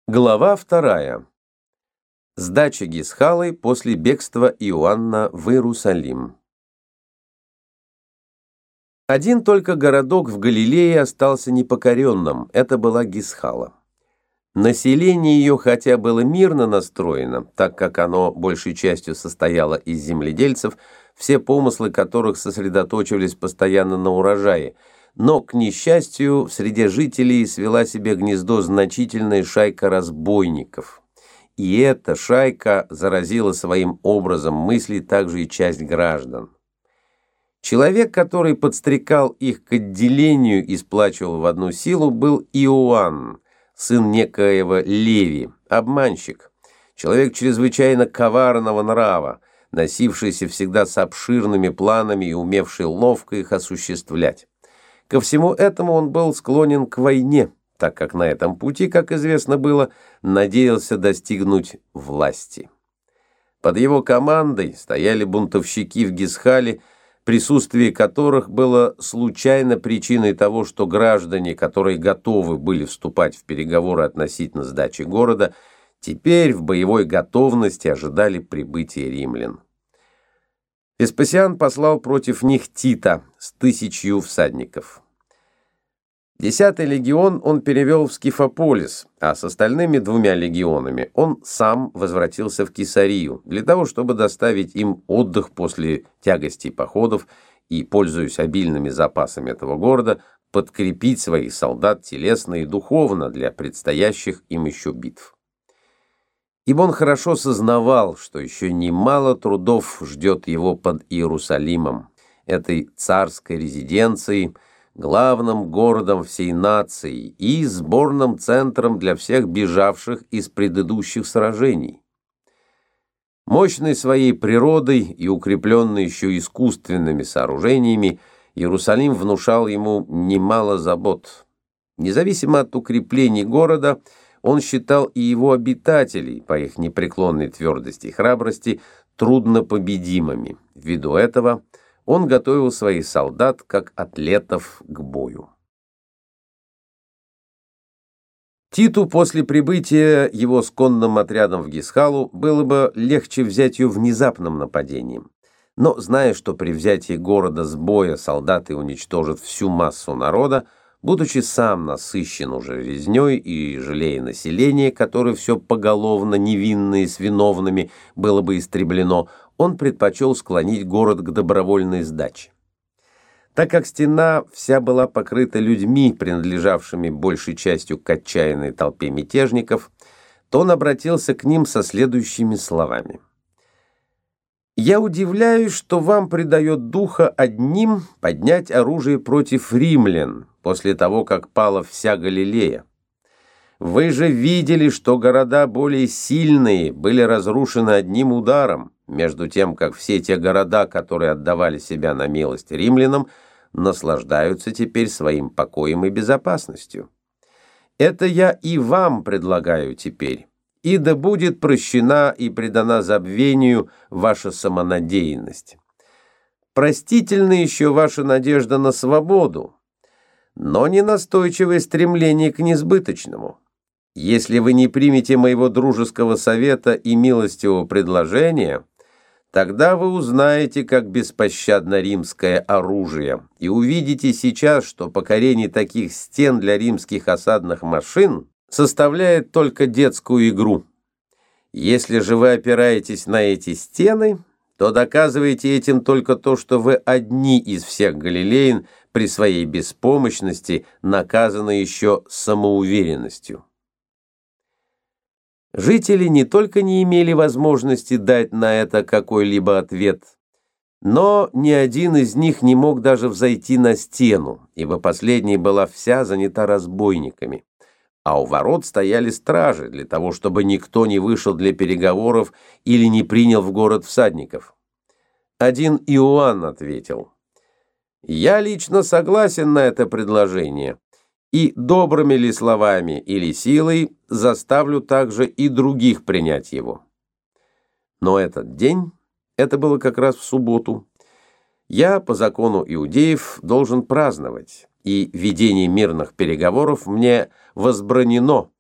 Глава 2. Сдача Гисхалы после бегства Иоанна в Иерусалим. Один только городок в Галилее остался непокоренным, это была Гисхала. Население ее хотя было мирно настроено, так как оно большей частью состояло из земледельцев, все помыслы которых сосредоточивались постоянно на урожае, но, к несчастью, в среде жителей свела себе гнездо значительная шайка разбойников. И эта шайка заразила своим образом мыслей также и часть граждан. Человек, который подстрекал их к отделению и сплачивал в одну силу, был Иоанн, сын некоего Леви, обманщик, человек чрезвычайно коварного нрава, носившийся всегда с обширными планами и умевший ловко их осуществлять. Ко всему этому он был склонен к войне, так как на этом пути, как известно было, надеялся достигнуть власти. Под его командой стояли бунтовщики в Гисхале, присутствие которых было случайно причиной того, что граждане, которые готовы были вступать в переговоры относительно сдачи города, теперь в боевой готовности ожидали прибытия римлян. Веспасиан послал против них Тита с 1000 всадников. 10-й легион он перевел в Скифополис, а с остальными 2 легионами он сам возвратился в Кесарию для того, чтобы доставить им отдых после тягостей походов и, пользуясь обильными запасами этого города, подкрепить своих солдат телесно и духовно для предстоящих им еще битв. Ибо он хорошо сознавал, что еще немало трудов ждет его под Иерусалимом, этой царской резиденцией, главным городом всей нации и сборным центром для всех бежавших из предыдущих сражений. Мощной своей природой и укрепленный еще искусственными сооружениями, Иерусалим внушал ему немало забот. Независимо от укреплений города, он считал и его обитателей, по их непреклонной твердости и храбрости, труднопобедимыми. Ввиду этого он готовил своих солдат как атлетов к бою. Титу после прибытия его с конным отрядом в Гисхалу было бы легче взять ее внезапным нападением. Но, зная, что при взятии города с боя солдаты уничтожат всю массу народа, будучи сам насыщен уже резней и жалея население, которое все поголовно невинное с виновными было бы истреблено, он предпочел склонить город к добровольной сдаче. Так как стена вся была покрыта людьми, принадлежавшими большей частью к отчаянной толпе мятежников, то он обратился к ним со следующими словами. «Я удивляюсь, что вам придает духа одним поднять оружие против римлян после того, как пала вся Галилея. Вы же видели, что города более сильные были разрушены одним ударом, между тем, как все те города, которые отдавали себя на милость римлянам, наслаждаются теперь своим покоем и безопасностью. Это я и вам предлагаю теперь, и да будет прощена и предана забвению ваша самонадеянность. Простительна еще ваша надежда на свободу, но не настойчивое стремление к несбыточному. Если вы не примете моего дружеского совета и милостивого предложения, тогда вы узнаете, как беспощадно римское оружие, и увидите сейчас, что покорение таких стен для римских осадных машин составляет только детскую игру. Если же вы опираетесь на эти стены, то доказываете этим только то, что вы одни из всех галилеян при своей беспомощности наказаны еще самоуверенностью». Жители не только не имели возможности дать на это какой-либо ответ, но ни один из них не мог даже взойти на стену, ибо последняя была вся занята разбойниками, а у ворот стояли стражи для того, чтобы никто не вышел для переговоров или не принял в город всадников. Один Иоанн ответил: «Я лично согласен на это предложение, и добрыми ли словами или силой заставлю также и других принять его». Но этот день, это было как раз в субботу, я по закону иудеев должен праздновать, и ведение мирных переговоров мне возбранено,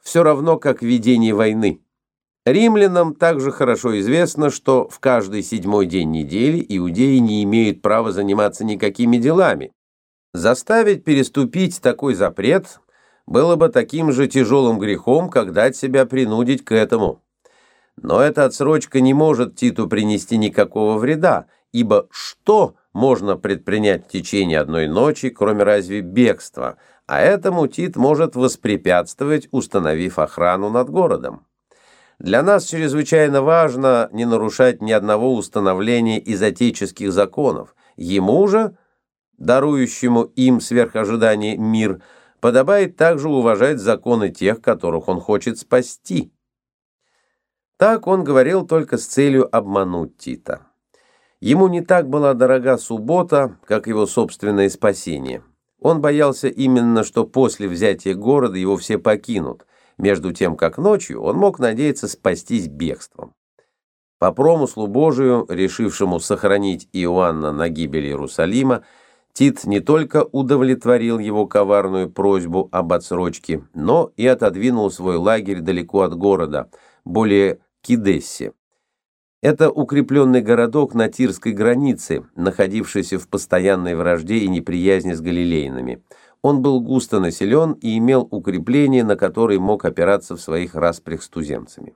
все равно, как ведение войны. Римлянам также хорошо известно, что в каждый 7-й день недели иудеи не имеют права заниматься никакими делами. Заставить переступить такой запрет было бы таким же тяжелым грехом, как дать себя принудить к этому. Но эта отсрочка не может Титу принести никакого вреда, ибо что можно предпринять в течение одной ночи, кроме разве бегства, а этому Тит может воспрепятствовать, установив охрану над городом. Для нас чрезвычайно важно не нарушать ни одного установления из отеческих законов. Ему же, дарующему им сверх ожидания мир, подобает также уважать законы тех, которых он хочет спасти. Так он говорил только с целью обмануть Тита. Ему не так была дорога суббота, как его собственное спасение. Он боялся именно, что после взятия города его все покинут, между тем, как ночью он мог надеяться спастись бегством. По промыслу Божию, решившему сохранить Иоанна на гибель Иерусалима, Тит не только удовлетворил его коварную просьбу об отсрочке, но и отодвинул свой лагерь далеко от города, более к Эдессе. Это укрепленный городок на Тирской границе, находившийся в постоянной вражде и неприязни с галилеянами. Он был густо населен и имел укрепления, на которые мог опираться в своих распрях с туземцами.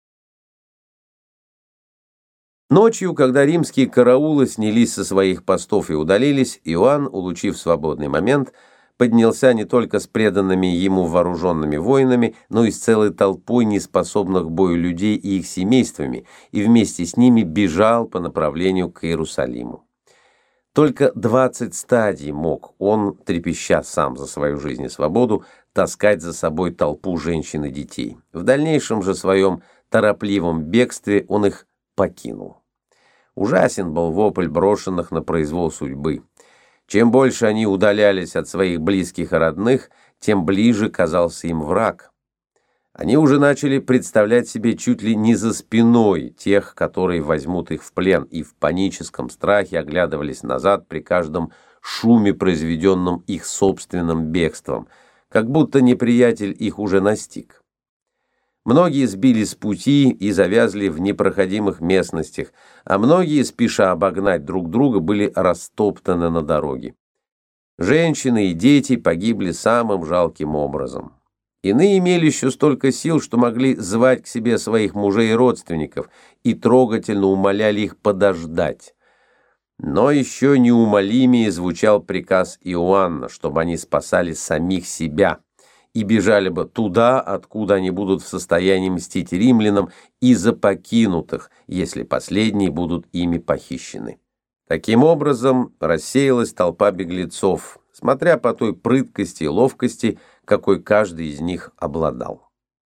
Ночью, когда римские караулы снялись со своих постов и удалились, Иоанн, улучив свободный момент, поднялся не только с преданными ему вооруженными воинами, но и с целой толпой неспособных к бою людей и их семействами, и вместе с ними бежал по направлению к Иерусалиму. Только 20 стадий мог он, трепеща сам за свою жизнь и свободу, таскать за собой толпу женщин и детей. В дальнейшем же своем торопливом бегстве он их покинул. Ужасен был вопль брошенных на произвол судьбы. Чем больше они удалялись от своих близких и родных, тем ближе казался им враг. Они уже начали представлять себе чуть ли не за спиной тех, которые возьмут их в плен, и в паническом страхе оглядывались назад при каждом шуме, произведенном их собственным бегством, как будто неприятель их уже настиг. Многие сбились с пути и завязли в непроходимых местностях, а многие, спеша обогнать друг друга, были растоптаны на дороге. Женщины и дети погибли самым жалким образом. Иные имели еще столько сил, что могли звать к себе своих мужей и родственников и трогательно умоляли их подождать. Но еще неумолимее звучал приказ Иоанна, чтобы они спасали самих себя и бежали бы туда, откуда они будут в состоянии мстить римлянам и за покинутых, если последние будут ими похищены. Таким образом рассеялась толпа беглецов, смотря по той прыткости и ловкости, какой каждый из них обладал.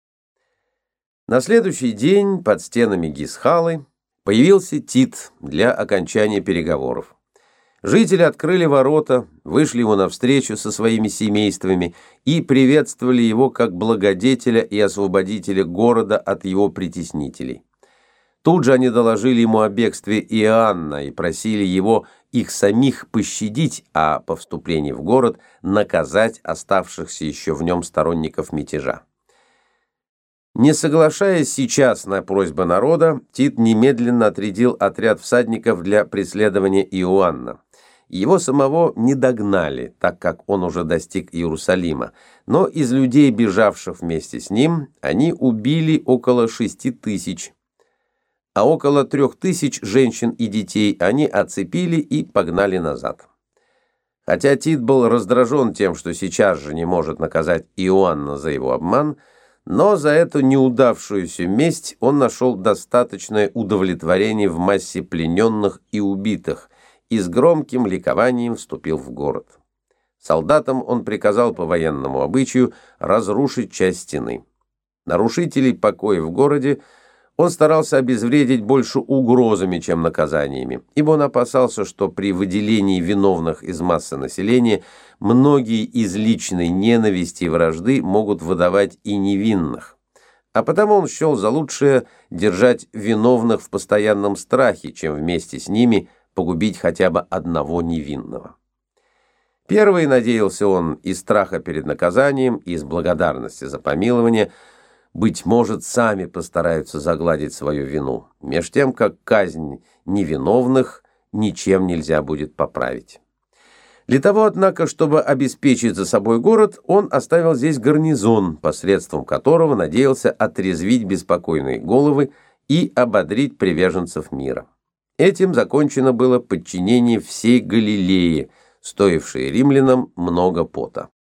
На следующий день под стенами Гисхалы появился Тит для окончания переговоров. Жители открыли ворота, вышли ему навстречу со своими семействами и приветствовали его как благодетеля и освободителя города от его притеснителей. Тут же они доложили ему о бегстве Иоанна и просили его их самих пощадить, а по вступлении в город наказать оставшихся еще в нем сторонников мятежа. Не соглашаясь сейчас на просьбы народа, Тит немедленно отрядил отряд всадников для преследования Иоанна. Его самого не догнали, так как он уже достиг Иерусалима, но из людей, бежавших вместе с ним, они убили около 6000, а около 3000 женщин и детей они оцепили и погнали назад. Хотя Тит был раздражен тем, что сейчас же не может наказать Иоанна за его обман, но за эту неудавшуюся месть он нашел достаточное удовлетворение в массе плененных и убитых и с громким ликованием вступил в город. Солдатам он приказал по военному обычаю разрушить часть стены. Нарушителей покоя в городе он старался обезвредить больше угрозами, чем наказаниями, ибо он опасался, что при выделении виновных из массы населения многие из личной ненависти и вражды могут выдавать и невинных. А потому он счел за лучшее держать виновных в постоянном страхе, чем вместе с ними погубить хотя бы одного невинного. Первый надеялся он из страха перед наказанием, и из благодарности за помилование, быть может, сами постараются загладить свою вину, меж тем, как казнь невиновных ничем нельзя будет поправить. Для того, однако, чтобы обеспечить за собой город, он оставил здесь гарнизон, посредством которого надеялся отрезвить беспокойные головы и ободрить приверженцев мира. Этим закончено было подчинение всей Галилеи, стоившей римлянам много пота.